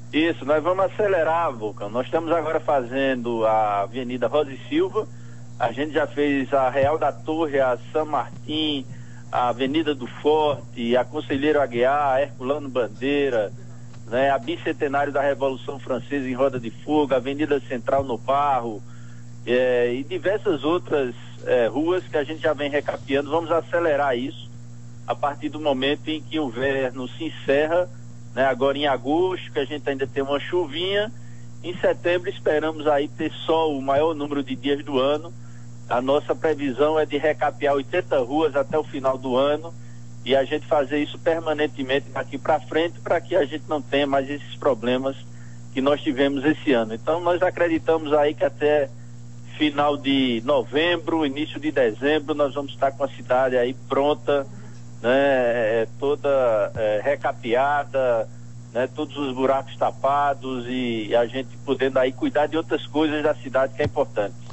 Isso, nós vamos acelerar, Vulcão. Nós estamos agora fazendo a Avenida Rosa e Silva, a gente já fez a Real da Torre, a São Martim, a Avenida do Forte, a Conselheiro Aguiar, a Herculano Bandeira, né, a Bicentenário da Revolução Francesa em Roda de Fogo, a Avenida Central no Barro, e diversas outras ruas que a gente já vem recapeando. Vamos acelerar isso a partir do momento em que o inverno se encerra, né, agora em agosto, que a gente ainda tem uma chuvinha. Em setembro esperamos aí ter só o maior número de dias do ano. A nossa previsão é de recapear 80 ruas até o final do ano e a gente fazer isso permanentemente daqui para frente, para que a gente não tenha mais esses problemas que nós tivemos esse ano. Então nós acreditamos aí que até final de novembro, início de dezembro, nós vamos estar com a cidade aí pronta, né, toda recapeada, né, todos os buracos tapados e a gente podendo aí cuidar de outras coisas da cidade que é importante.